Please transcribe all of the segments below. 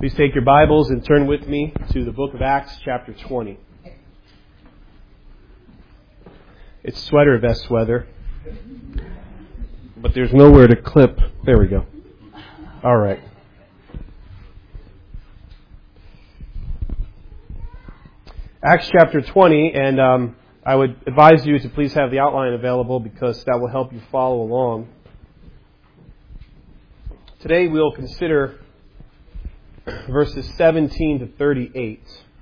Please take your Bibles and turn with me to the book of Acts, chapter 20. It's sweater vest weather, but there's nowhere to clip. There we go. All right. Acts chapter 20, and I would advise you to please have the outline available because that will help you follow along. Today we'll consider verses 17 to 38.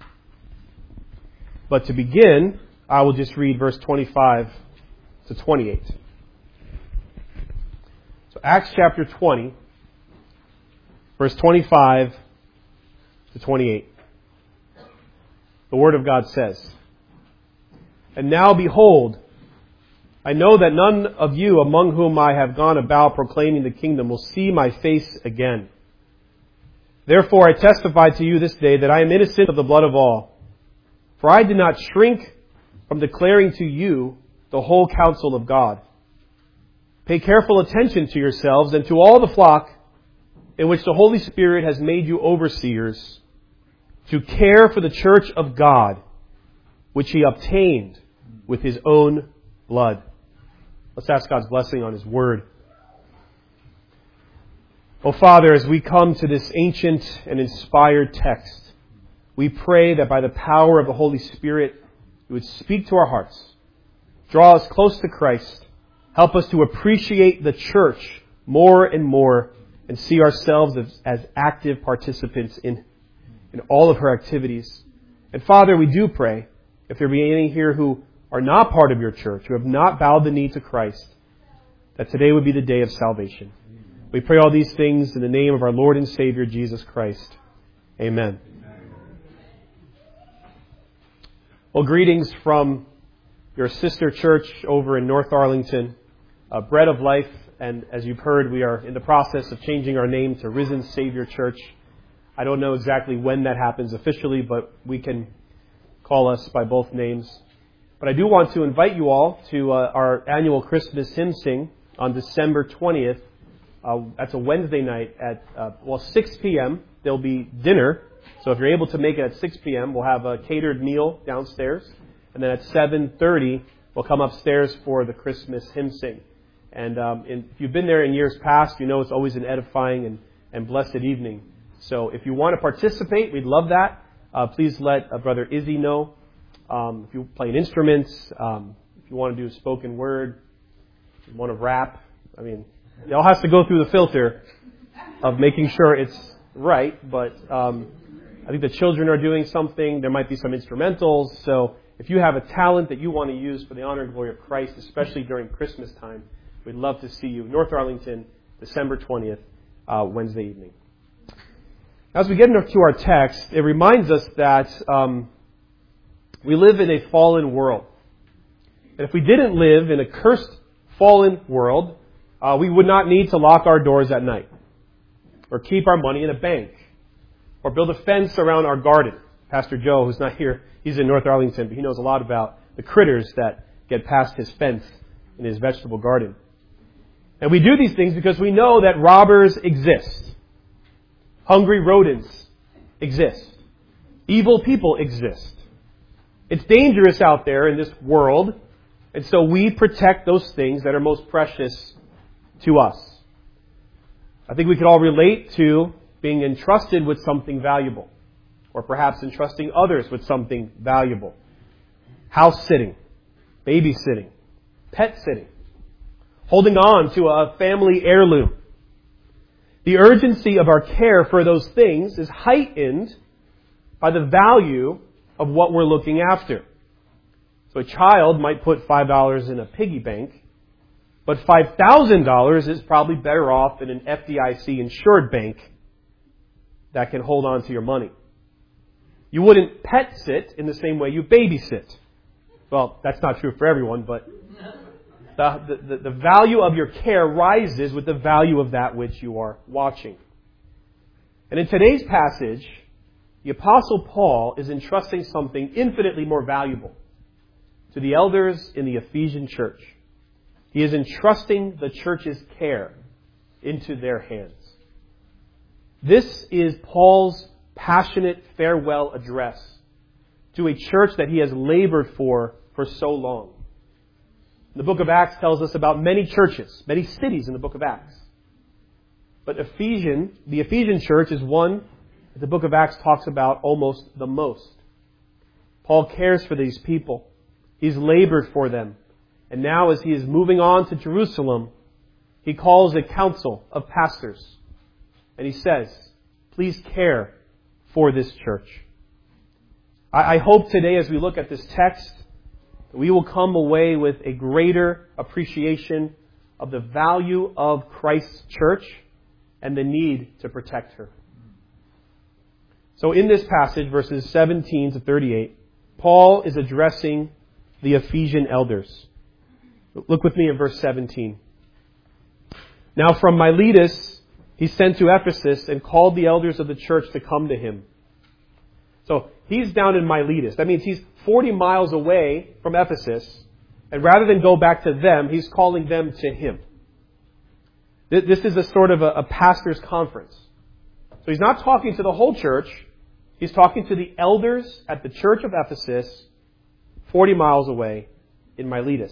But to begin, I will just read verse 25 to 28. So Acts chapter 20, verse 25 to 28. The Word of God says, "And now behold, I know that none of you among whom I have gone about proclaiming the kingdom will see my face again. Therefore I testify to you this day that I am innocent of the blood of all. For I did not shrink from declaring to you the whole counsel of God. Pay careful attention to yourselves and to all the flock in which the Holy Spirit has made you overseers, to care for the church of God, which He obtained with His own blood." Let's ask God's blessing on His Word. Oh Father, as we come to this ancient and inspired text, we pray that by the power of the Holy Spirit, You would speak to our hearts, draw us close to Christ, help us to appreciate the church more and more, and see ourselves as active participants in all of her activities. And Father, we do pray, if there be any here who are not part of Your church, who have not bowed the knee to Christ, that today would be the day of salvation. We pray all these things in the name of our Lord and Savior, Jesus Christ. Amen. Well, greetings from your sister church over in North Arlington, Bread of Life. And as you've heard, we are in the process of changing our name to Risen Savior Church. I don't know exactly when that happens officially, but we can call us by both names. But I do want to invite you all to our annual Christmas hymn sing on December 20th. That's a Wednesday night at 6 p.m. There'll be dinner. So if you're able to make it at 6 p.m., we'll have a catered meal downstairs. And then at 7:30, we'll come upstairs for the Christmas hymn sing. And if you've been there in years past, you know it's always an edifying and blessed evening. So if you want to participate, we'd love that. Please let Brother Izzy know. If you play an instrument, if you want to do spoken word, if you want to rap, it all has to go through the filter of making sure it's right. But I think the children are doing something. There might be some instrumentals. So if you have a talent that you want to use for the honor and glory of Christ, especially during Christmas time, we'd love to see you. North Arlington, December 20th, Wednesday evening. As we get into our text, it reminds us that we live in a fallen world. And if we didn't live in a cursed, fallen world, we would not need to lock our doors at night, or keep our money in a bank, or build a fence around our garden. Pastor Joe, who's not here, he's in North Arlington, but he knows a lot about the critters that get past his fence in his vegetable garden. And we do these things because we know that robbers exist. Hungry rodents exist. Evil people exist. It's dangerous out there in this world, and so we protect those things that are most precious to us. I think we could all relate to being entrusted with something valuable, or perhaps entrusting others with something valuable. House sitting, babysitting, pet sitting, holding on to a family heirloom. The urgency of our care for those things is heightened by the value of what we're looking after. So a child might put $5 in a piggy bank, but $5,000 is probably better off in an FDIC insured bank that can hold on to your money. You wouldn't pet sit in the same way you babysit. Well, that's not true for everyone, but the value of your care rises with the value of that which you are watching. And in today's passage, the Apostle Paul is entrusting something infinitely more valuable to the elders in the Ephesian church. He is entrusting the church's care into their hands. This is Paul's passionate farewell address to a church that he has labored for so long. The book of Acts tells us about many churches, many cities in the book of Acts. But the Ephesian church is one that the book of Acts talks about almost the most. Paul cares for these people. He's labored for them. And now as he is moving on to Jerusalem, he calls a council of pastors. And he says, please care for this church. I hope today as we look at this text, we will come away with a greater appreciation of the value of Christ's church and the need to protect her. So in this passage, verses 17 to 38, Paul is addressing the Ephesian elders. Look with me in verse 17. Now from Miletus he sent to Ephesus and called the elders of the church to come to him. So he's down in Miletus. That means he's 40 miles away from Ephesus. And rather than go back to them, he's calling them to him. This is a sort of a pastor's conference. So he's not talking to the whole church. He's talking to the elders at the church of Ephesus, 40 miles away in Miletus.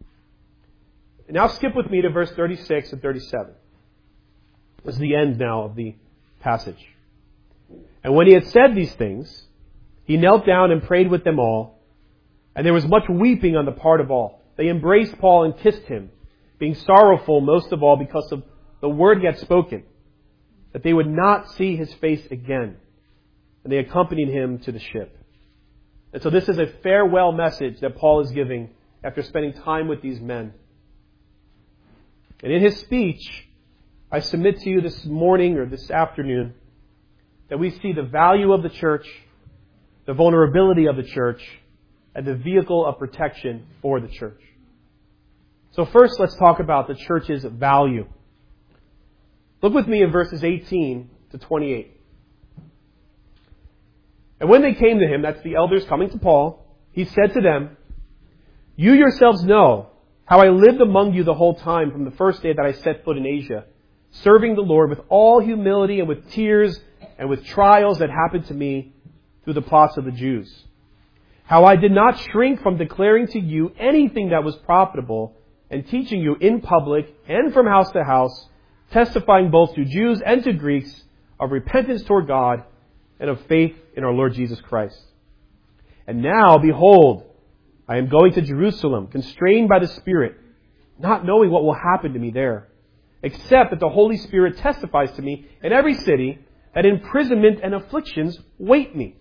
And now skip with me to verse 36 and 37. This is the end now of the passage. And when he had said these things, he knelt down and prayed with them all. And there was much weeping on the part of all. They embraced Paul and kissed him, being sorrowful most of all because of the word he had spoken, that they would not see his face again. And they accompanied him to the ship. And so this is a farewell message that Paul is giving after spending time with these men. And in his speech, I submit to you this morning or this afternoon that we see the value of the church, the vulnerability of the church, and the vehicle of protection for the church. So first, let's talk about the church's value. Look with me in verses 18 to 28. And when they came to him, that's the elders coming to Paul, he said to them, "You yourselves know how I lived among you the whole time from the first day that I set foot in Asia, serving the Lord with all humility and with tears and with trials that happened to me through the plots of the Jews. How I did not shrink from declaring to you anything that was profitable and teaching you in public and from house to house, testifying both to Jews and to Greeks of repentance toward God and of faith in our Lord Jesus Christ. And now, behold, I am going to Jerusalem, constrained by the Spirit, not knowing what will happen to me there, except that the Holy Spirit testifies to me in every city that imprisonment and afflictions await me.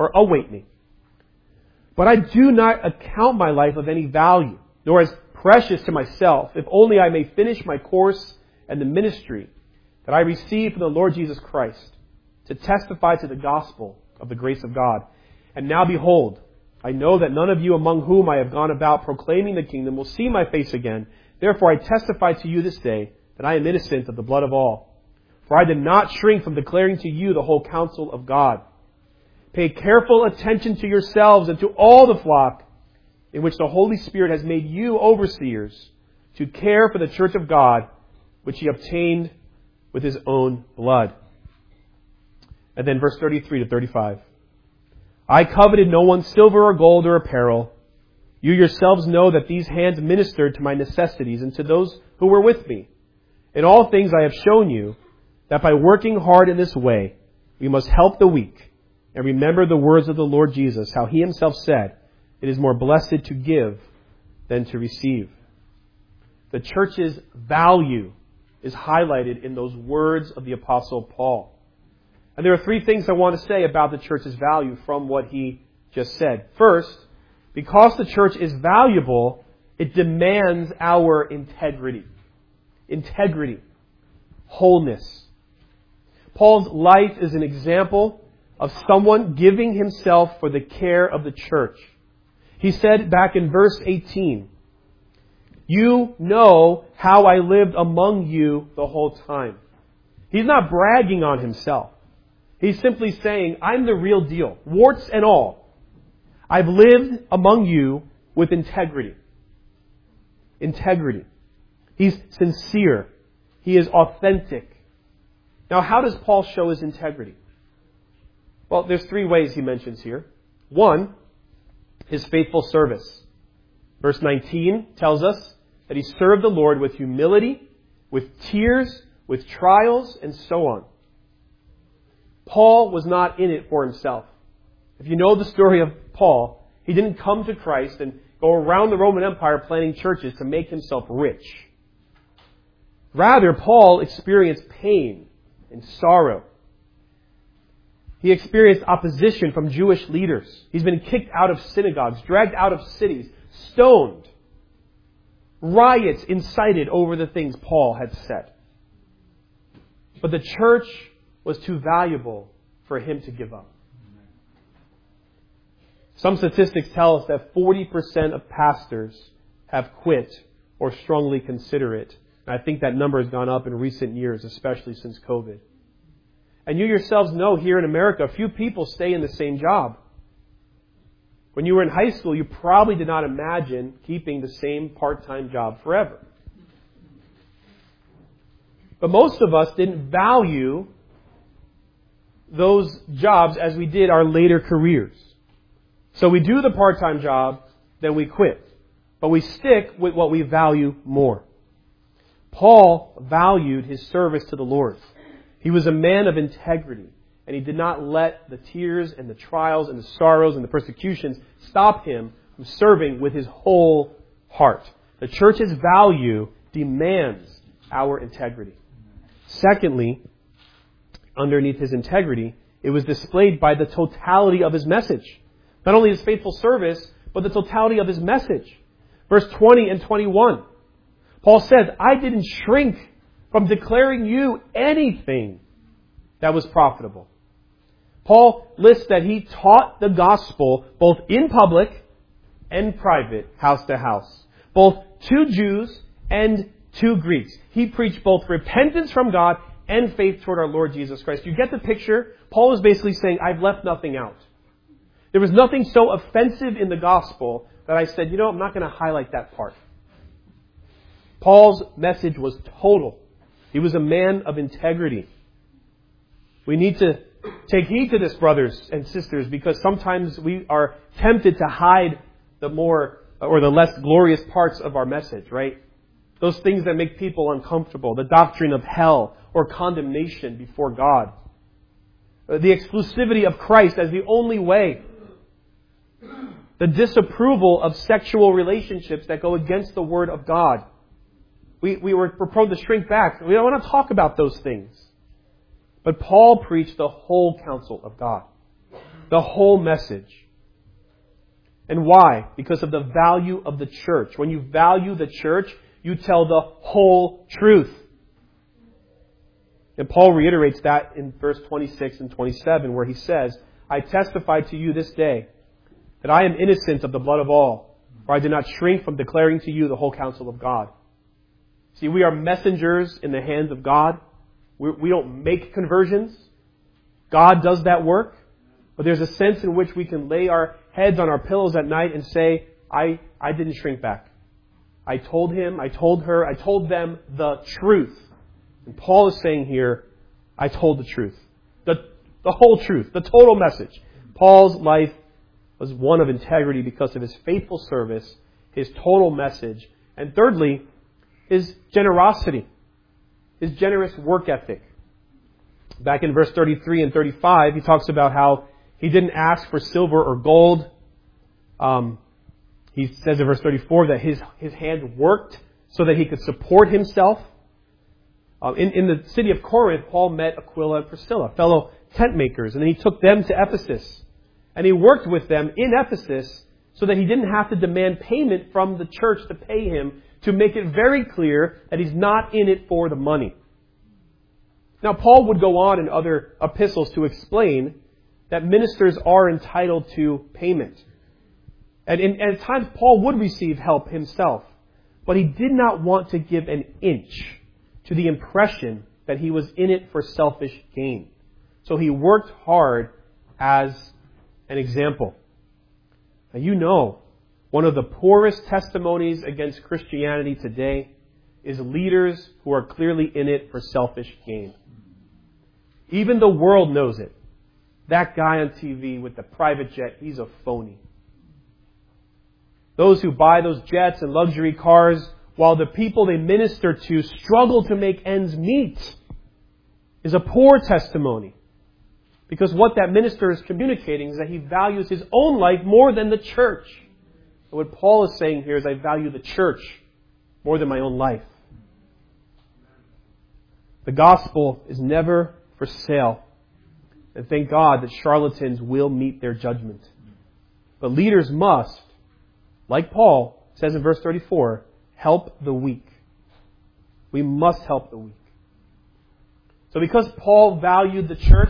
But I do not account my life of any value, nor as precious to myself, if only I may finish my course and the ministry that I received from the Lord Jesus Christ, to testify to the gospel of the grace of God. And now behold, I know that none of you among whom I have gone about proclaiming the kingdom will see my face again. Therefore I testify to you this day that I am innocent of the blood of all. For I did not shrink from declaring to you the whole counsel of God. Pay careful attention to yourselves and to all the flock in which the Holy Spirit has made you overseers to care for the church of God, which he obtained with his own blood." And then verse 33 to 35. "I coveted no one's silver or gold or apparel. You yourselves know that these hands ministered to my necessities and to those who were with me. In all things I have shown you that by working hard in this way, we must help the weak and remember the words of the Lord Jesus, how he himself said, 'It is more blessed to give than to receive.'" The church's value is highlighted in those words of the Apostle Paul. And there are three things I want to say about the church's value from what he just said. First, because the church is valuable, it demands our integrity. Integrity. Wholeness. Paul's life is an example of someone giving himself for the care of the church. He said back in verse 18, "You know how I lived among you the whole time." He's not bragging on himself. He's simply saying, I'm the real deal, warts and all. I've lived among you with integrity. Integrity. He's sincere. He is authentic. Now, how does Paul show his integrity? Well, there's three ways he mentions here. One, his faithful service. Verse 19 tells us that he served the Lord with humility, with tears, with trials, and so on. Paul was not in it for himself. If you know the story of Paul, he didn't come to Christ and go around the Roman Empire planting churches to make himself rich. Rather, Paul experienced pain and sorrow. He experienced opposition from Jewish leaders. He's been kicked out of synagogues, dragged out of cities, stoned. Riots incited over the things Paul had said. But the church was too valuable for him to give up. Some statistics tell us that 40% of pastors have quit or strongly consider it. And I think that number has gone up in recent years, especially since COVID. And you yourselves know here in America, few people stay in the same job. When you were in high school, you probably did not imagine keeping the same part-time job forever. But most of us didn't value those jobs as we did our later careers. So we do the part-time job, then we quit. But we stick with what we value more. Paul valued his service to the Lord. He was a man of integrity, and he did not let the tears and the trials and the sorrows and the persecutions stop him from serving with his whole heart. The church's value demands our integrity. Secondly, underneath his integrity, it was displayed by the totality of his message. Not only his faithful service, but the totality of his message. Verse 20 and 21. Paul says, I didn't shrink from declaring you anything that was profitable. Paul lists that he taught the gospel both in public and private, house to house. Both to Jews and to Greeks. He preached both repentance from God and faith toward our Lord Jesus Christ. You get the picture? Paul is basically saying, I've left nothing out. There was nothing so offensive in the gospel that I said, I'm not going to highlight that part. Paul's message was total. He was a man of integrity. We need to take heed to this, brothers and sisters, because sometimes we are tempted to hide the more or the less glorious parts of our message, right? Those things that make people uncomfortable, the doctrine of hell or condemnation before God, the exclusivity of Christ as the only way, the disapproval of sexual relationships that go against the Word of God. We're prone to shrink back. We don't want to talk about those things. But Paul preached the whole counsel of God. The whole message. And why? Because of the value of the church. When you value the church, you tell the whole truth. And Paul reiterates that in verse 26 and 27, where he says, I testify to you this day that I am innocent of the blood of all, for I did not shrink from declaring to you the whole counsel of God. See, we are messengers in the hands of God. We don't make conversions. God does that work. But there's a sense in which we can lay our heads on our pillows at night and say, I didn't shrink back. I told him, I told her, I told them the truth. And Paul is saying here, I told the truth. The whole truth, the total message. Paul's life was one of integrity because of his faithful service, his total message, and thirdly, his generosity, his generous work ethic. Back in verse 33 and 35, he talks about how he didn't ask for silver or gold. He says in verse 34 that his hand worked so that he could support himself. In the city of Corinth, Paul met Aquila and Priscilla, fellow tent makers, and then he took them to Ephesus. And he worked with them in Ephesus so that he didn't have to demand payment from the church to pay him, to make it very clear that he's not in it for the money. Now, Paul would go on in other epistles to explain that ministers are entitled to payment. And at times, Paul would receive help himself. But he did not want to give an inch to the impression that he was in it for selfish gain. So he worked hard as an example. Now, one of the poorest testimonies against Christianity today is leaders who are clearly in it for selfish gain. Even the world knows it. that guy on TV with the private jet, he's a phony. Those who buy those jets and luxury cars while the people they minister to struggle to make ends meet is a poor testimony. Because what that minister is communicating is that he values his own life more than the church. And what Paul is saying here is, I value the church more than my own life. The gospel is never for sale. And thank God that charlatans will meet their judgment. But leaders must, like Paul says in verse 34, help the weak. We must help the weak. So because Paul valued the church,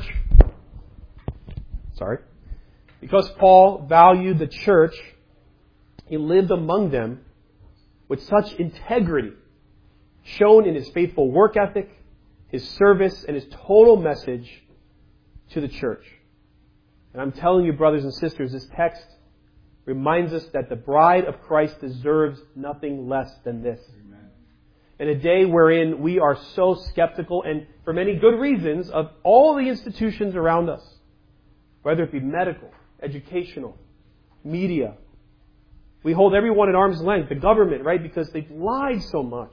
he lived among them with such integrity, shown in his faithful work ethic, his service, and his total message to the church. And I'm telling you, brothers and sisters, this text reminds us that the bride of Christ deserves nothing less than this. Amen. In a day wherein we are so skeptical, and for many good reasons, of all the institutions around us, whether it be medical, educational, media, we hold everyone at arm's length, the government, right? Because they've lied so much.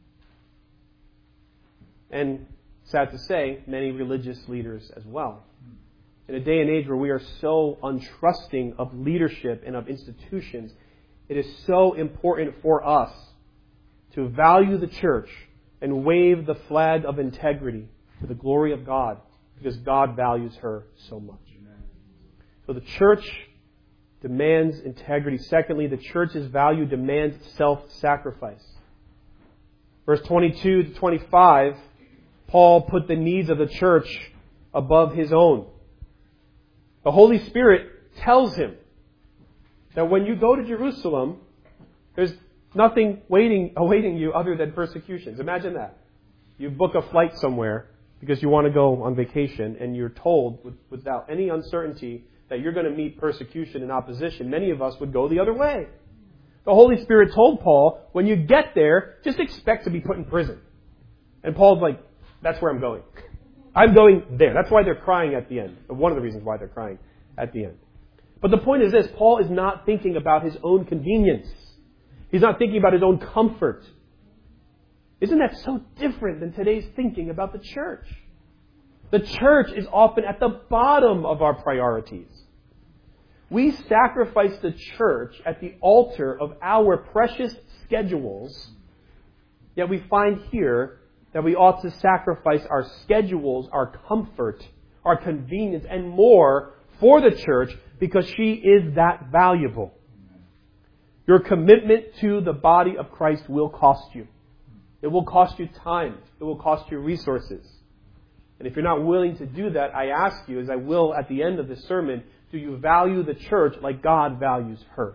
And, sad to say, many religious leaders as well. In a day and age where we are so untrusting of leadership and of institutions, it is so important for us to value the church and wave the flag of integrity to the glory of God, because God values her so much. So the church demands integrity. Secondly, the church's value demands self-sacrifice. Verse 22 to 25, Paul put the needs of the church above his own. The Holy Spirit tells him that when you go to Jerusalem, there's nothing awaiting you other than persecutions. Imagine that. You book a flight somewhere because you want to go on vacation, and you're told without any uncertainty that you're going to meet persecution and opposition. Many of us would go the other way. The Holy Spirit told Paul, when you get there, just expect to be put in prison. And Paul's like, that's where I'm going. I'm going there. That's why they're crying at the end. One of the reasons why they're crying at the end. But the point is this, Paul is not thinking about his own convenience. He's not thinking about his own comfort. Isn't that so different than today's thinking about the church? The church is often at the bottom of our priorities. We sacrifice the church at the altar of our precious schedules, yet we find here that we ought to sacrifice our schedules, our comfort, our convenience, and more for the church because she is that valuable. Your commitment to the body of Christ will cost you. It will cost you time. It will cost you resources. And if you're not willing to do that, I ask you, as I will at the end of this sermon, do you value the church like God values her?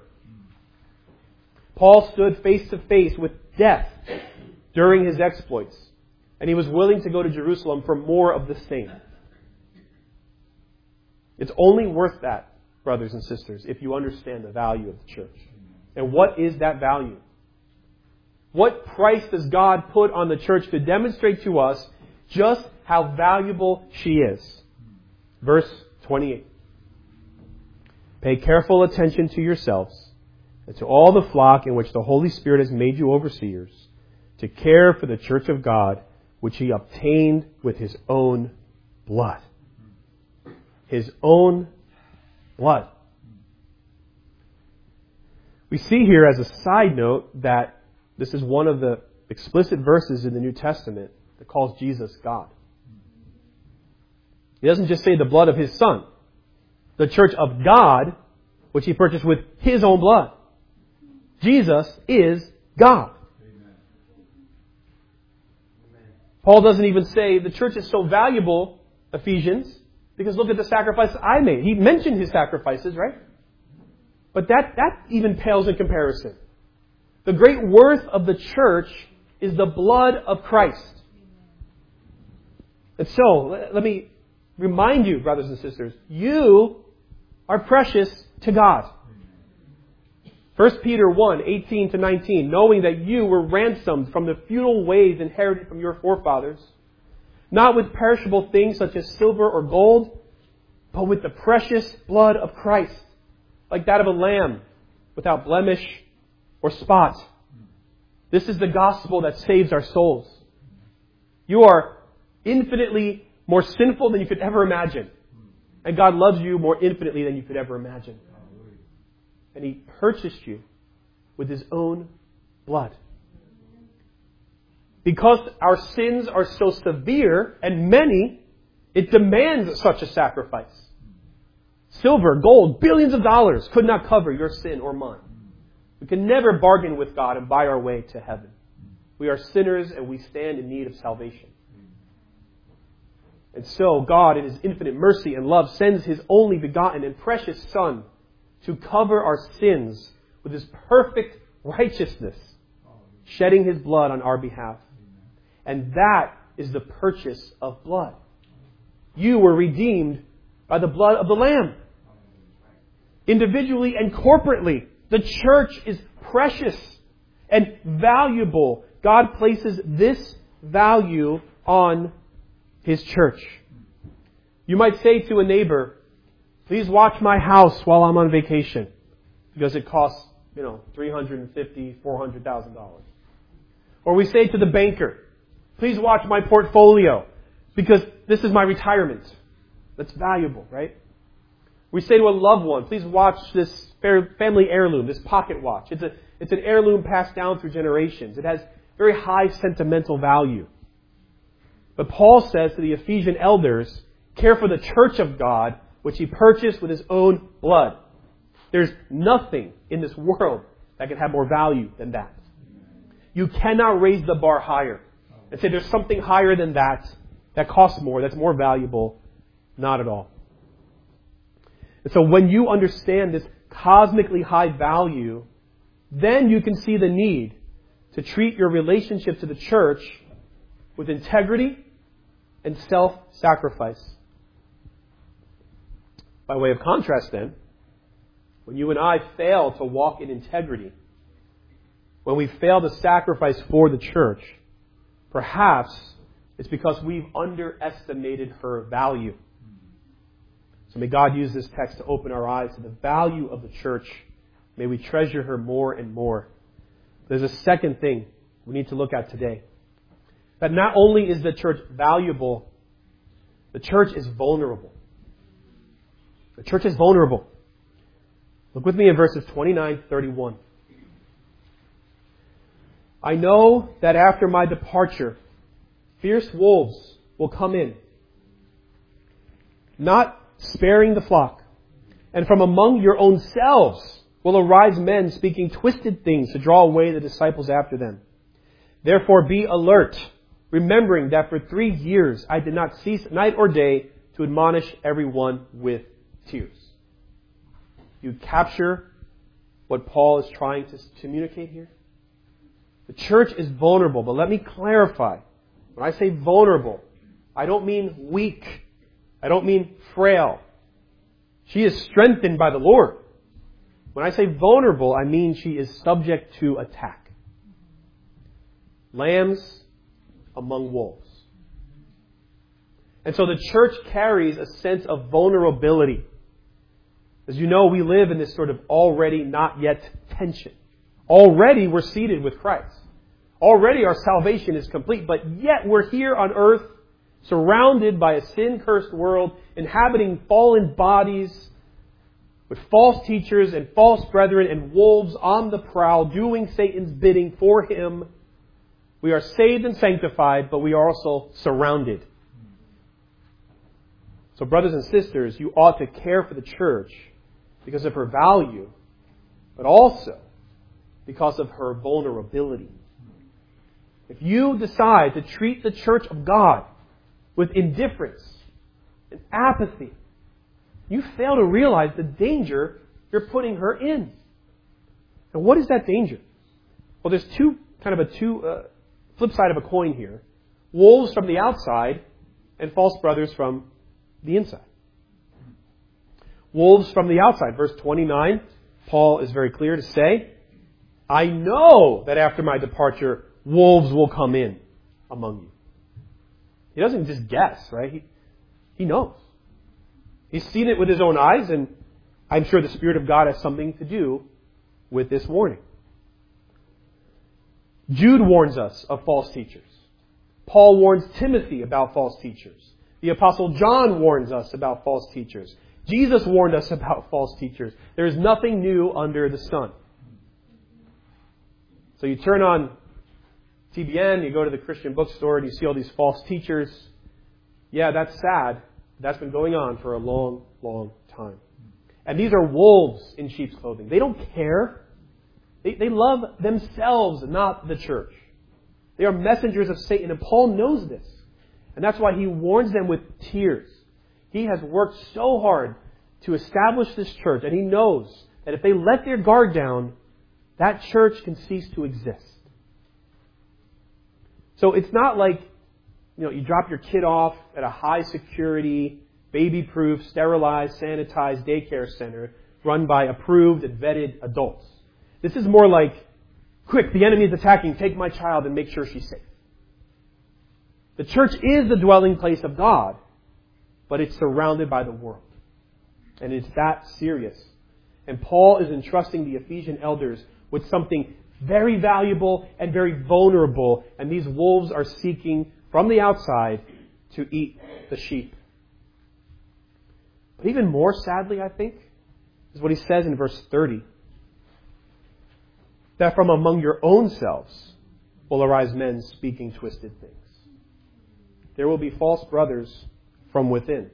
Paul stood face to face with death during his exploits, and he was willing to go to Jerusalem for more of the same. It's only worth that, brothers and sisters, if you understand the value of the church. And what is that value? What price does God put on the church to demonstrate to us just how valuable she is? Verse 28. Pay careful attention to yourselves and to all the flock in which the Holy Spirit has made you overseers, to care for the church of God, which He obtained with His own blood. His own blood. We see here as a side note that this is one of the explicit verses in the New Testament that calls Jesus God. He doesn't just say the blood of His Son. The church of God, which He purchased with His own blood. Jesus is God. Amen. Paul doesn't even say the church is so valuable, Ephesians, because look at the sacrifice I made. He mentioned His sacrifices, right? But that even pales in comparison. The great worth of the church is the blood of Christ. And so, let me remind you, brothers and sisters, you are precious to God. 1 Peter 1, 18 to 19, knowing that you were ransomed from the futile ways inherited from your forefathers, not with perishable things such as silver or gold, but with the precious blood of Christ, like that of a lamb, without blemish or spot. This is the gospel that saves our souls. You are infinitely more sinful than you could ever imagine. And God loves you more infinitely than you could ever imagine. And He purchased you with His own blood. Because our sins are so severe and many, it demands such a sacrifice. Silver, gold, billions of dollars could not cover your sin or mine. We can never bargain with God and buy our way to heaven. We are sinners and we stand in need of salvation. And so God, in His infinite mercy and love, sends His only begotten and precious Son to cover our sins with His perfect righteousness, shedding His blood on our behalf. And that is the purchase of blood. You were redeemed by the blood of the Lamb. Individually and corporately, the church is precious and valuable. God places this value on His church. You might say to a neighbor, please watch my house while I'm on vacation, because it costs, $350,000, $400,000. Or we say to the banker, please watch my portfolio, because this is my retirement. That's valuable, right? We say to a loved one, please watch this family heirloom, this pocket watch. It's an heirloom passed down through generations. It has very high sentimental value. But Paul says to the Ephesian elders, care for the church of God, which He purchased with His own blood. There's nothing in this world that can have more value than that. You cannot raise the bar higher and say there's something higher than that costs more, that's more valuable. Not at all. And so when you understand this cosmically high value, then you can see the need to treat your relationship to the church with integrity and self-sacrifice. By way of contrast then, when you and I fail to walk in integrity, when we fail to sacrifice for the church, perhaps it's because we've underestimated her value. So may God use this text to open our eyes to the value of the church. May we treasure her more and more. There's a second thing we need to look at today. That not only is the church valuable, the church is vulnerable. The church is vulnerable. Look with me in verses 29-31. I know that after my departure, fierce wolves will come in, not sparing the flock. And from among your own selves will arise men speaking twisted things to draw away the disciples after them. Therefore be alert, remembering that for 3 years I did not cease night or day to admonish everyone with tears. You capture what Paul is trying to communicate here? The church is vulnerable, but let me clarify. When I say vulnerable, I don't mean weak. I don't mean frail. She is strengthened by the Lord. When I say vulnerable, I mean she is subject to attack. Lambs among wolves. And so the church carries a sense of vulnerability. As you know, we live in this sort of already not yet tension. Already we're seated with Christ. Already our salvation is complete, but yet we're here on earth, surrounded by a sin-cursed world, inhabiting fallen bodies, with false teachers and false brethren and wolves on the prowl, doing Satan's bidding for him. We are saved and sanctified, but we are also surrounded. So brothers and sisters, you ought to care for the church because of her value, but also because of her vulnerability. If you decide to treat the church of God with indifference and apathy, you fail to realize the danger you're putting her in. And what is that danger? Well, there's two flip side of a coin here. Wolves from the outside and false brothers from the inside. Wolves from the outside. Verse 29, Paul is very clear to say, I know that after my departure, wolves will come in among you. He doesn't just guess, right? He knows. He's seen it with his own eyes, and I'm sure the Spirit of God has something to do with this warning. Jude warns us of false teachers. Paul warns Timothy about false teachers. The Apostle John warns us about false teachers. Jesus warned us about false teachers. There is nothing new under the sun. So you turn on TBN, you go to the Christian bookstore, and you see all these false teachers. Yeah, that's sad. That's been going on for a long, long time. And these are wolves in sheep's clothing. They don't care. They love themselves, not the church. They are messengers of Satan, and Paul knows this. And that's why he warns them with tears. He has worked so hard to establish this church, and he knows that if they let their guard down, that church can cease to exist. So it's not like, you drop your kid off at a high security, baby-proof, sterilized, sanitized daycare center run by approved and vetted adults. This is more like, quick, the enemy is attacking, take my child and make sure she's safe. The church is the dwelling place of God, but it's surrounded by the world. And it's that serious. And Paul is entrusting the Ephesian elders with something very valuable and very vulnerable. And these wolves are seeking from the outside to eat the sheep. But even more sadly, I think, is what he says in verse 30. That from among your own selves will arise men speaking twisted things. There will be false brothers from within.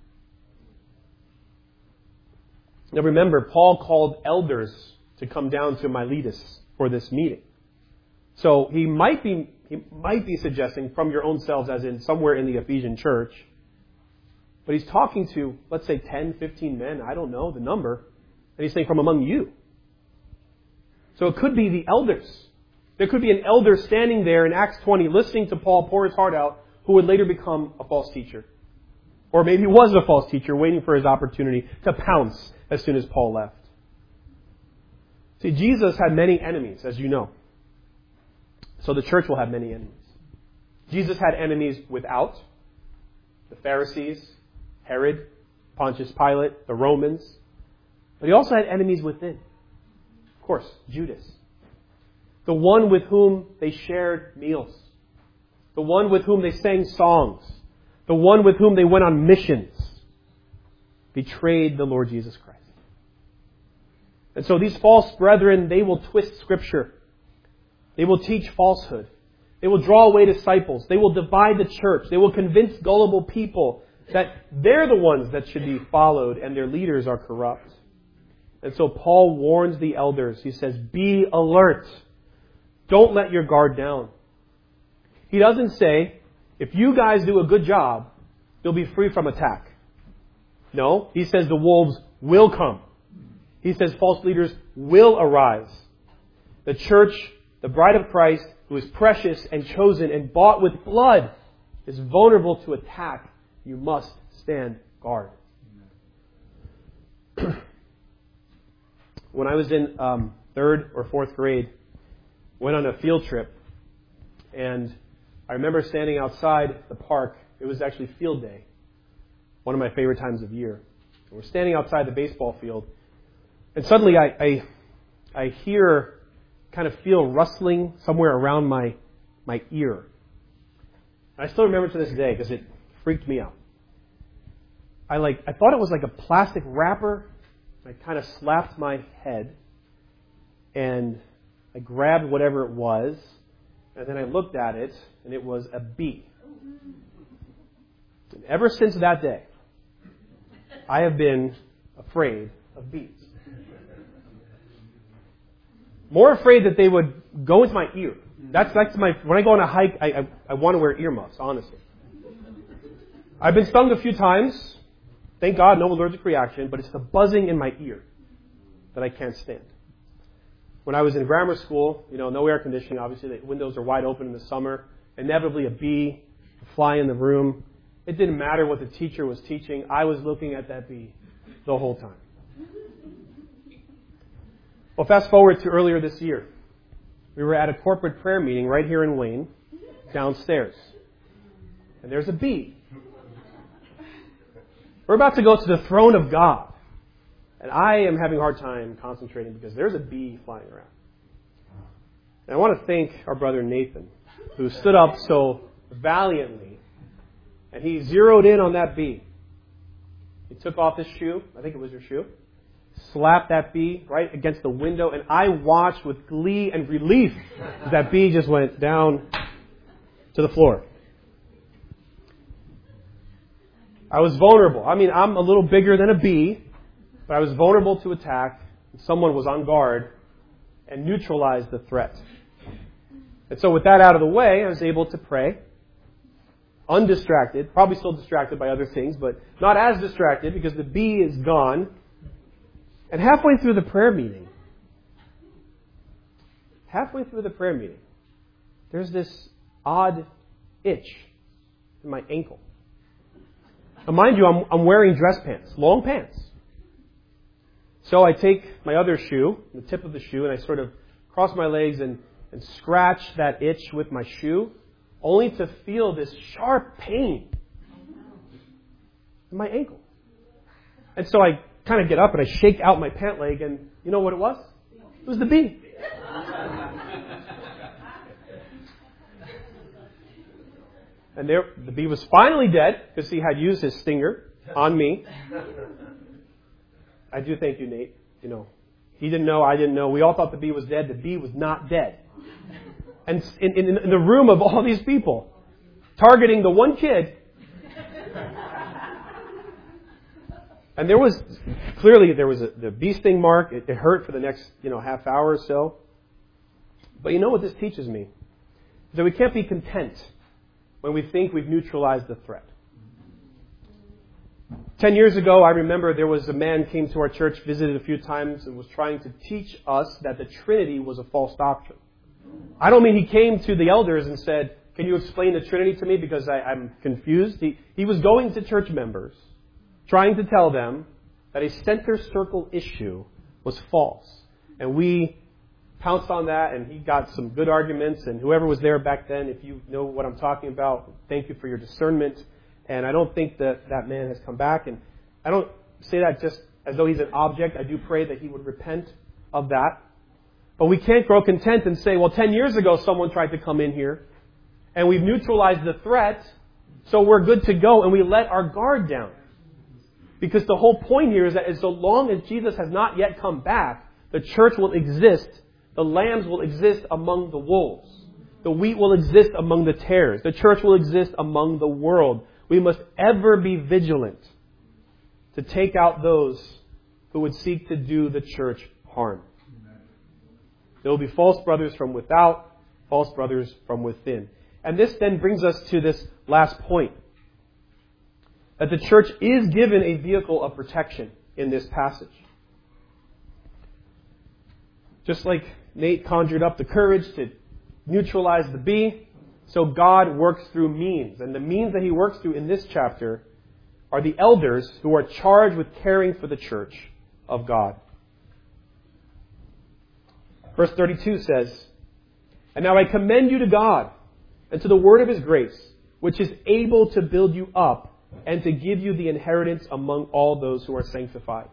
Now remember, Paul called elders to come down to Miletus for this meeting. So he might be suggesting from your own selves, as in somewhere in the Ephesian church. But he's talking to, let's say, 10, 15 men. I don't know the number. And he's saying from among you. So it could be the elders. There could be an elder standing there in Acts 20 listening to Paul pour his heart out, who would later become a false teacher. Or maybe was a false teacher waiting for his opportunity to pounce as soon as Paul left. See, Jesus had many enemies, as you know. So the church will have many enemies. Jesus had enemies without. The Pharisees, Herod, Pontius Pilate, the Romans. But he also had enemies within. Of course, Judas. The one with whom they shared meals. The one with whom they sang songs. The one with whom they went on missions. Betrayed the Lord Jesus Christ. And so these false brethren, they will twist Scripture. They will teach falsehood. They will draw away disciples. They will divide the church. They will convince gullible people that they're the ones that should be followed and their leaders are corrupt. And so Paul warns the elders. He says, be alert. Don't let your guard down. He doesn't say, if you guys do a good job, you'll be free from attack. No, he says the wolves will come. He says false leaders will arise. The church, the bride of Christ, who is precious and chosen and bought with blood, is vulnerable to attack. You must stand guard. When I was in 3rd or 4th grade, went on a field trip, and I remember standing outside the park. It was actually field day, one of my favorite times of year. We're standing outside the baseball field, and suddenly I hear, kind of feel rustling somewhere around my ear. I still remember to this day because it freaked me out. I thought it was like a plastic wrapper. I kind of slapped my head, and I grabbed whatever it was, and then I looked at it, and it was a bee. And ever since that day, I have been afraid of bees. More afraid that they would go into my ear. That's my, when I go on a hike, I want to wear earmuffs, honestly. I've been stung a few times. Thank God, no allergic reaction, but it's the buzzing in my ear that I can't stand. When I was in grammar school, no air conditioning, obviously the windows are wide open in the summer. Inevitably a bee would fly in the room. It didn't matter what the teacher was teaching. I was looking at that bee the whole time. Well, fast forward to earlier this year. We were at a corporate prayer meeting right here in Wayne, downstairs. And there's a bee. We're about to go to the throne of God. And I am having a hard time concentrating because there's a bee flying around. And I want to thank our brother Nathan, who stood up so valiantly, and he zeroed in on that bee. He took off his shoe, I think it was your shoe, slapped that bee right against the window, and I watched with glee and relief as that bee just went down to the floor. I was vulnerable. I mean, I'm a little bigger than a bee, but I was vulnerable to attack. Someone was on guard and neutralized the threat. And so with that out of the way, I was able to pray, undistracted, probably still distracted by other things, but not as distracted because the bee is gone. And halfway through the prayer meeting, there's this odd itch in my ankle. Now mind you, I'm wearing dress pants, long pants. So I take my other shoe, the tip of the shoe, and I sort of cross my legs and scratch that itch with my shoe, only to feel this sharp pain in my ankle. And so I kind of get up and I shake out my pant leg, and you know what it was? It was the bee. And there, the bee was finally dead because he had used his stinger on me. I do thank you, Nate. You know, he didn't know, I didn't know. We all thought the bee was dead. The bee was not dead. And in the room of all these people, targeting the one kid. And there was the bee sting mark. It hurt for the next, half hour or so. But you know what this teaches me? That we can't be content when we think we've neutralized the threat. 10 years ago, I remember there was a man came to our church, visited a few times, and was trying to teach us that the Trinity was a false doctrine. I don't mean he came to the elders and said, "Can you explain the Trinity to me because I'm confused?" He was going to church members, trying to tell them that a center circle issue was false. And we pounced on that, and he got some good arguments. And whoever was there back then, if you know what I'm talking about, thank you for your discernment. And I don't think that man has come back. And I don't say that just as though he's an object. I do pray that he would repent of that. But we can't grow content and say, well, 10 years ago someone tried to come in here, and we've neutralized the threat, so we're good to go, and we let our guard down. Because the whole point here is that as so long as Jesus has not yet come back, the church will exist. The lambs will exist among the wolves. The wheat will exist among the tares. The church will exist among the world. We must ever be vigilant to take out those who would seek to do the church harm. There will be false brothers from without, false brothers from within. And this then brings us to this last point. That the church is given a vehicle of protection in this passage. Just like Nate conjured up the courage to neutralize the bee, so God works through means. And the means that He works through in this chapter are the elders who are charged with caring for the church of God. Verse 32 says, "And now I commend you to God and to the word of His grace, which is able to build you up and to give you the inheritance among all those who are sanctified."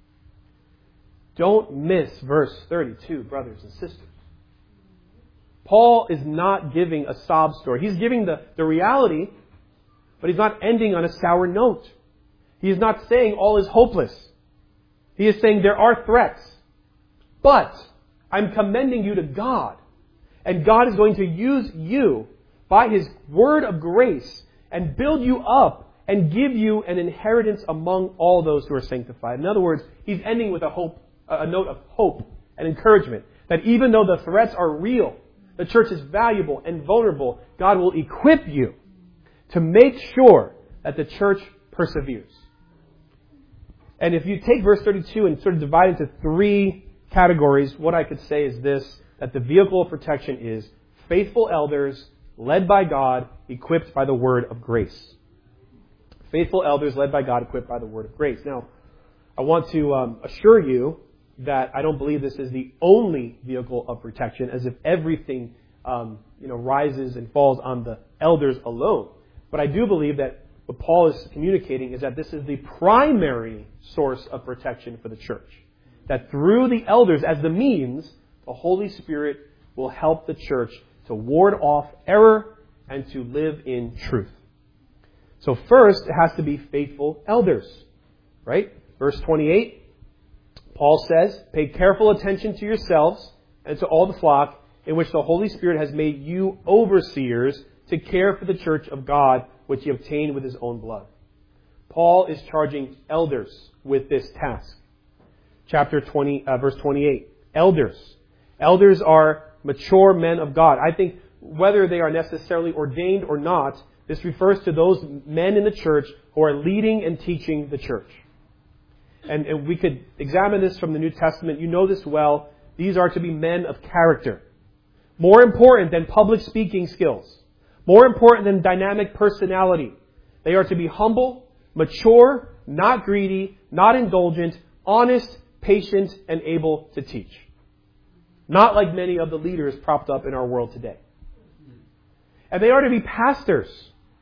Don't miss verse 32, brothers and sisters. Paul is not giving a sob story. He's giving the reality, but he's not ending on a sour note. He is not saying all is hopeless. He is saying there are threats, but I'm commending you to God. And God is going to use you by His word of grace and build you up and give you an inheritance among all those who are sanctified. In other words, he's ending with a note of hope and encouragement. That even though the threats are real, the church is valuable and vulnerable, God will equip you to make sure that the church perseveres. And if you take verse 32 and sort of divide it into three categories, what I could say is this, that the vehicle of protection is faithful elders led by God, equipped by the word of grace. Faithful elders led by God, equipped by the word of grace. Now, I want to assure you that I don't believe this is the only vehicle of protection, as if everything rises and falls on the elders alone. But I do believe that what Paul is communicating is that this is the primary source of protection for the church. That through the elders as the means, the Holy Spirit will help the church to ward off error and to live in truth. So first, it has to be faithful elders. Right? Verse 28, Paul says, "Pay careful attention to yourselves and to all the flock in which the Holy Spirit has made you overseers to care for the church of God, which he obtained with his own blood." Paul is charging elders with this task. Chapter 20, verse 28. Elders. Elders are mature men of God. I think whether they are necessarily ordained or not, this refers to those men in the church who are leading and teaching the church. And we could examine this from the New Testament. You know this well. These are to be men of character. More important than public speaking skills. More important than dynamic personality. They are to be humble, mature, not greedy, not indulgent, honest, patient, and able to teach. Not like many of the leaders propped up in our world today. And they are to be pastors.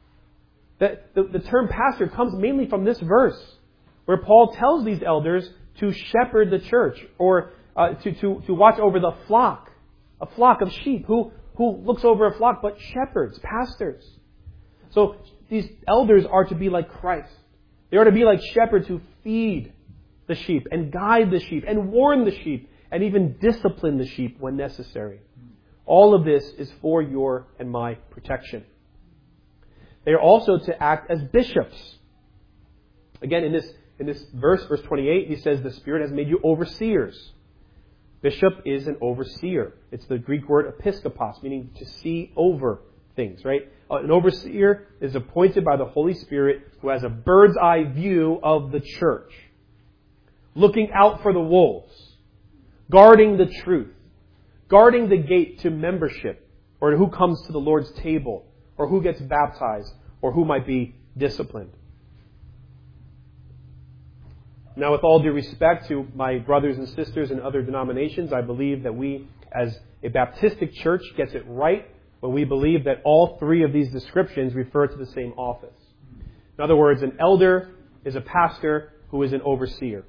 The term pastor comes mainly from this verse, where Paul tells these elders to shepherd the church, or to watch over the flock, a flock of sheep. Who looks over a flock but shepherds, pastors? So these elders are to be like Christ. They are to be like shepherds who feed the sheep and guide the sheep and warn the sheep and even discipline the sheep when necessary. All of this is for your and my protection. They are also to act as bishops. Again, in this verse 28, he says the Spirit has made you overseers. Bishop is an overseer. It's the Greek word episkopos, meaning to see over things, right? An overseer is appointed by the Holy Spirit who has a bird's eye view of the church, looking out for the wolves, guarding the truth, guarding the gate to membership, or to who comes to the Lord's table, or who gets baptized, or who might be disciplined. Now, with all due respect to my brothers and sisters in other denominations, I believe that we, as a Baptistic church, gets it right when we believe that all three of these descriptions refer to the same office. In other words, an elder is a pastor who is an overseer.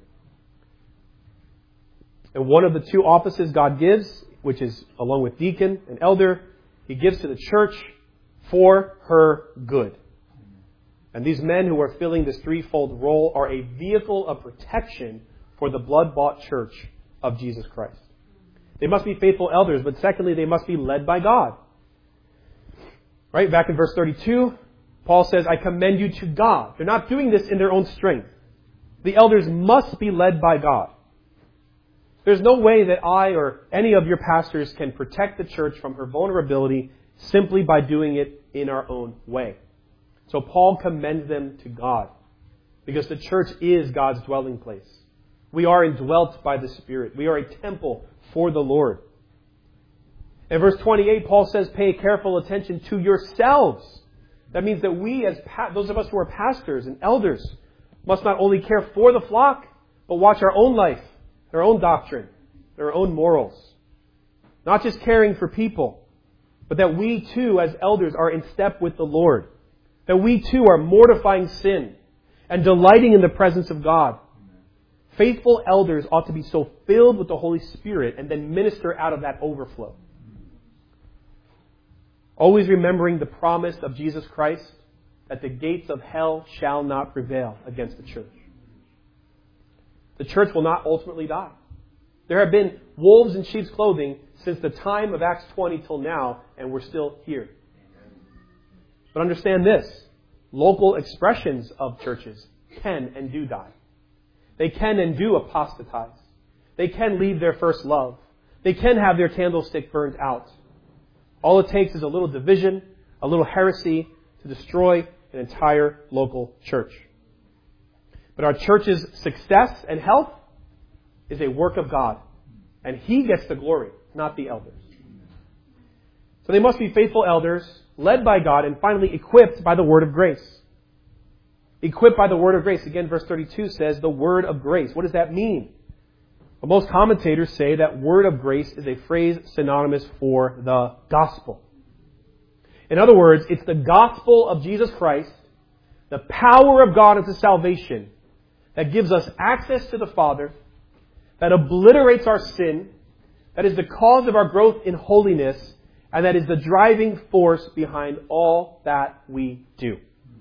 And one of the two offices God gives, which is along with deacon and elder, he gives to the church for her good. And these men who are filling this threefold role are a vehicle of protection for the blood-bought church of Jesus Christ. They must be faithful elders, but secondly, they must be led by God. Right? Back in verse 32, Paul says, "I commend you to God." They're not doing this in their own strength. The elders must be led by God. There's no way that I or any of your pastors can protect the church from her vulnerability simply by doing it in our own way. So Paul commends them to God, because the church is God's dwelling place. We are indwelt by the Spirit. We are a temple for the Lord. In verse 28, Paul says, "Pay careful attention to yourselves." That means that we, as those of us who are pastors and elders, must not only care for the flock, but watch our own life, our own doctrine, our own morals. Not just caring for people, but that we too, as elders, are in step with the Lord. That we too are mortifying sin and delighting in the presence of God. Faithful elders ought to be so filled with the Holy Spirit and then minister out of that overflow. Always remembering the promise of Jesus Christ that the gates of hell shall not prevail against the church. The church will not ultimately die. There have been wolves in sheep's clothing since the time of Acts 20 till now, and we're still here. But understand this, local expressions of churches can and do die. They can and do apostatize. They can leave their first love. They can have their candlestick burned out. All it takes is a little division, a little heresy to destroy an entire local church. But our church's success and health is a work of God. And He gets the glory, not the elders. So they must be faithful elders, led by God, and finally equipped by the word of grace. Equipped by the word of grace. Again, verse 32 says the word of grace. What does that mean? Well, most commentators say that word of grace is a phrase synonymous for the gospel. In other words, it's the gospel of Jesus Christ the power of God unto salvation that gives us access to the Father, that obliterates our sin, that is the cause of our growth in holiness, and that is the driving force behind all that we do.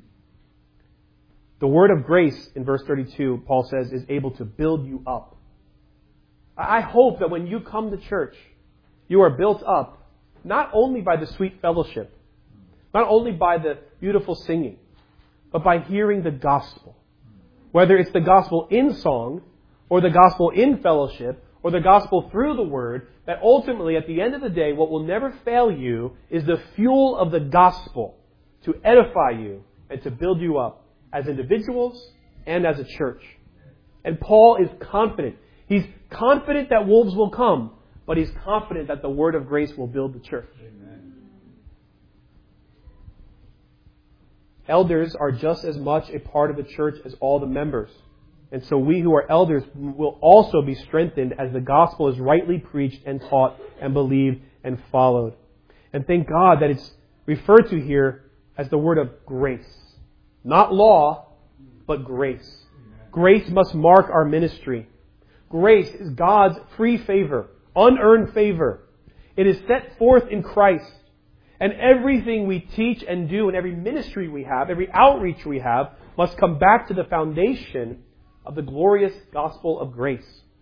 The word of grace, in verse 32, Paul says, is able to build you up. I hope that when you come to church, you are built up, not only by the sweet fellowship, not only by the beautiful singing, but by hearing the gospel. Whether it's the gospel in song, or the gospel in fellowship, or the gospel through the word, that ultimately, at the end of the day, what will never fail you is the fuel of the gospel to edify you and to build you up as individuals and as a church. And Paul is confident. He's confident that wolves will come, but he's confident that the word of grace will build the church. Amen. Elders are just as much a part of the church as all the members. And so we who are elders will also be strengthened as the gospel is rightly preached and taught and believed and followed. And thank God that it's referred to here as the word of grace. Not law, but grace. Grace must mark our ministry. Grace is God's free favor, unearned favor. It is set forth in Christ. And everything we teach and do and every ministry we have, every outreach we have, must come back to the foundation of the glorious gospel of grace.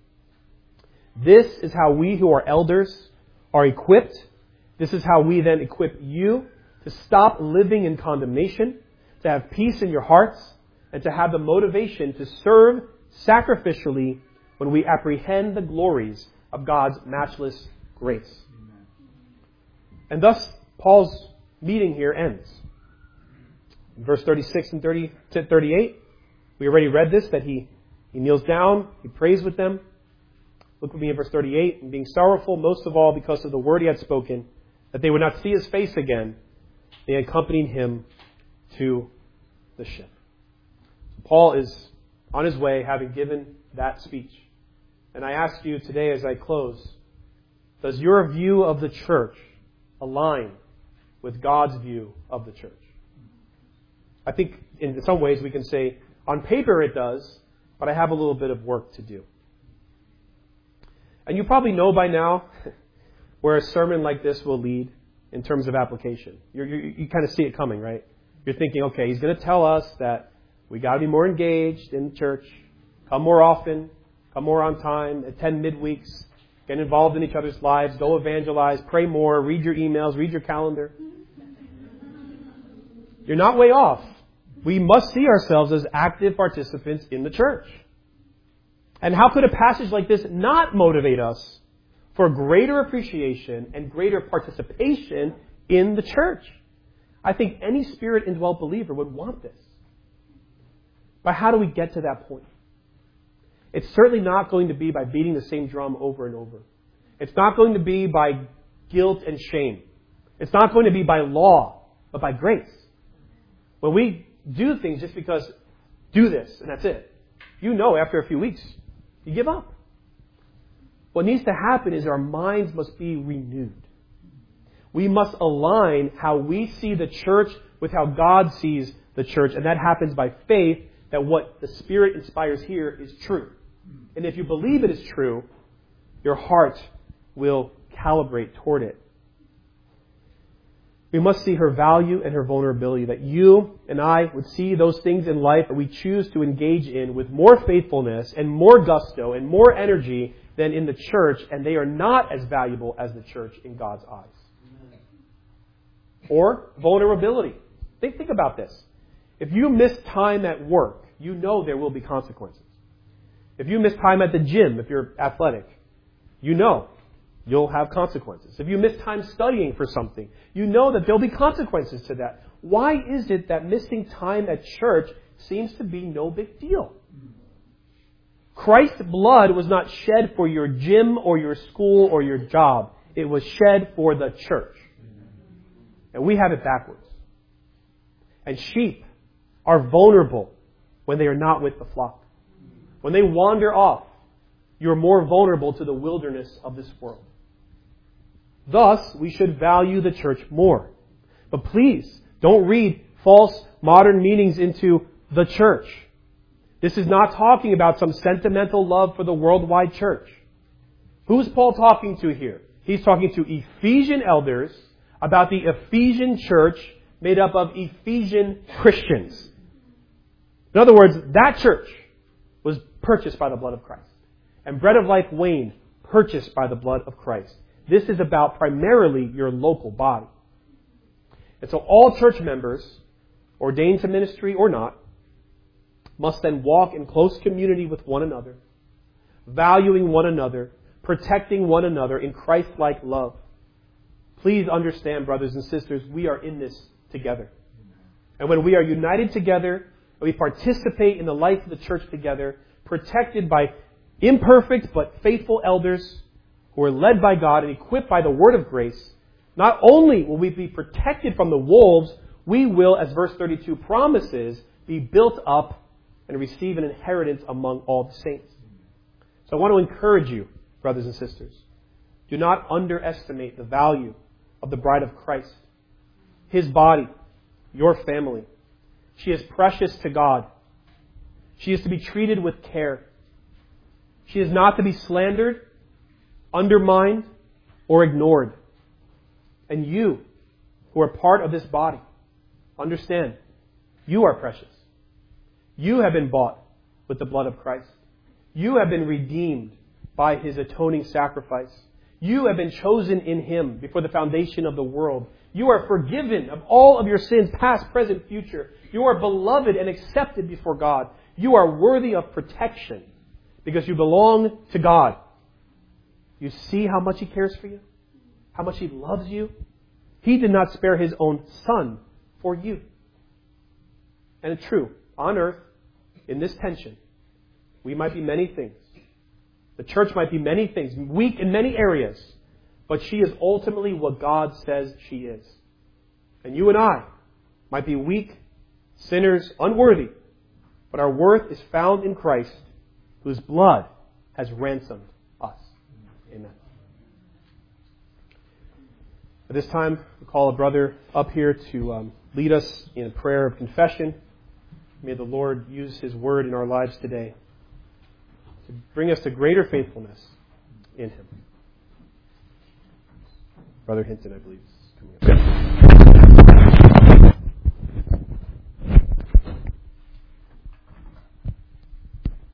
This is how we who are elders are equipped. This is how we then equip you to stop living in condemnation, to have peace in your hearts, and to have the motivation to serve sacrificially when we apprehend the glories of God's matchless grace. And thus, Paul's meeting here ends. In verse 36 and 38, we already read this, that he kneels down, he prays with them. Look with me in verse 38. And being sorrowful most of all because of the word he had spoken, that they would not see his face again, they accompanied him to the ship. Paul is on his way, having given that speech. And I ask you today as I close, does your view of the church align with God's view of the church? I think in some ways we can say, on paper it does, but I have a little bit of work to do. And you probably know by now where a sermon like this will lead in terms of application. You kind of see it coming, right? You're thinking, okay, he's going to tell us that we got to be more engaged in the church, come more often, come more on time, attend midweeks, get involved in each other's lives, go evangelize, pray more, read your emails, read your calendar. You're not way off. We must see ourselves as active participants in the church. And how could a passage like this not motivate us for greater appreciation and greater participation in the church? I think any Spirit-indwelt believer would want this. But how do we get to that point? It's certainly not going to be by beating the same drum over and over. It's not going to be by guilt and shame. It's not going to be by law, but by grace. When we do things just because do this and that's it, you know after a few weeks, you give up. What needs to happen is our minds must be renewed. We must align how we see the church with how God sees the church. And that happens by faith that what the Spirit inspires here is true. And if you believe it is true, your heart will calibrate toward it. We must see her value and her vulnerability, that you and I would see those things in life that we choose to engage in with more faithfulness and more gusto and more energy than in the church, and they are not as valuable as the church in God's eyes. Or vulnerability. Think about this. If you miss time at work, you know there will be consequences. If you miss time at the gym, if you're athletic, you know you'll have consequences. If you miss time studying for something, you know that there'll be consequences to that. Why is it that missing time at church seems to be no big deal? Christ's blood was not shed for your gym or your school or your job. It was shed for the church. And we have it backwards. And sheep are vulnerable when they are not with the flock. When they wander off, you're more vulnerable to the wilderness of this world. Thus, we should value the church more. But please, don't read false modern meanings into the church. This is not talking about some sentimental love for the worldwide church. Who's Paul talking to here? He's talking to Ephesian elders about the Ephesian church made up of Ephesian Christians. In other words, that church was purchased by the blood of Christ. And Bread of Life Wayne, purchased by the blood of Christ. This is about primarily your local body. And so all church members, ordained to ministry or not, must then walk in close community with one another, valuing one another, protecting one another in Christ-like love. Please understand, brothers and sisters, we are in this together. And when we are united together, we participate in the life of the church together, protected by imperfect but faithful elders who are led by God and equipped by the word of grace, not only will we be protected from the wolves, we will, as verse 32 promises, be built up and receive an inheritance among all the saints. So I want to encourage you, brothers and sisters, do not underestimate the value of the bride of Christ, His body, your family. She is precious to God. She is to be treated with care. She is not to be slandered, undermined, or ignored. And you, who are part of this body, understand, you are precious. You have been bought with the blood of Christ. You have been redeemed by His atoning sacrifice. You have been chosen in Him before the foundation of the world. You are forgiven of all of your sins, past, present, future. You are beloved and accepted before God. You are worthy of protection because you belong to God. You see how much He cares for you? How much He loves you? He did not spare His own Son for you. And it's true, on earth, in this tension, we might be many things. The church might be many things, weak in many areas, but she is ultimately what God says she is. And you and I might be weak, sinners, unworthy, but our worth is found in Christ, whose blood has ransomed us. Amen. At this time, we call a brother up here to lead us in a prayer of confession. May the Lord use His word in our lives today to bring us to greater faithfulness in Him. Brother Hinton, I believe, is coming up.